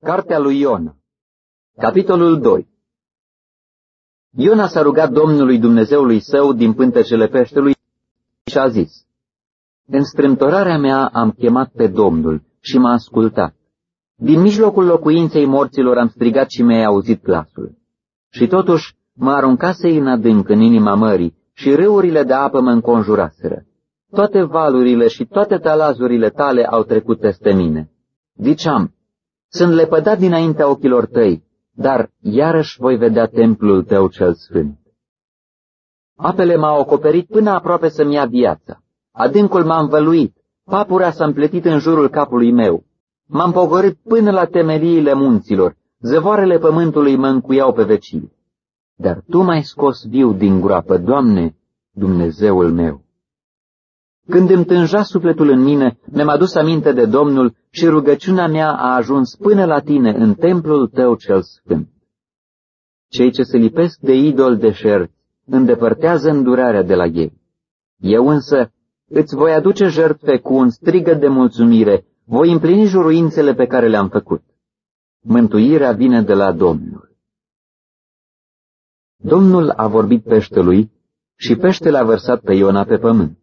Cartea lui Iona, capitolul 2. Iona s-a rugat Domnului Dumnezeului său din pântecele peștelui și a zis: În strâmtorarea mea am chemat pe Domnul și m-a ascultat. Din mijlocul locuinței morților am strigat și mi-ai auzit glasul. Și totuși mă aruncase în adânc în inima mării și râurile de apă mă înconjuraseră. Toate valurile și toate talazurile tale au trecut peste mine. Ziceam: sunt lepădat dinaintea ochilor tăi, dar iarăși voi vedea templul tău cel sfânt. Apele m-au acoperit până aproape să-mi ia viața. Adâncul m-a învăluit, papura s-a împletit în jurul capului meu. M-am pogorât până la temeliile munților, zăvoarele pământului mă încuiau pe vecie. Dar Tu m-ai scos viu din groapă, Doamne, Dumnezeul meu. Când îmi tânja sufletul în mine, mi-am adus aminte de Domnul și rugăciunea mea a ajuns până la Tine în templul Tău cel sfânt. Cei ce se lipesc de idol deșerți îndepărtează îndurarea de la ei. Eu însă îți voi aduce jertfe cu un strigăt de mulțumire, voi împlini juruințele pe care le-am făcut. Mântuirea vine de la Domnul. Domnul a vorbit peștelui și peștele a vărsat pe Iona pe pământ.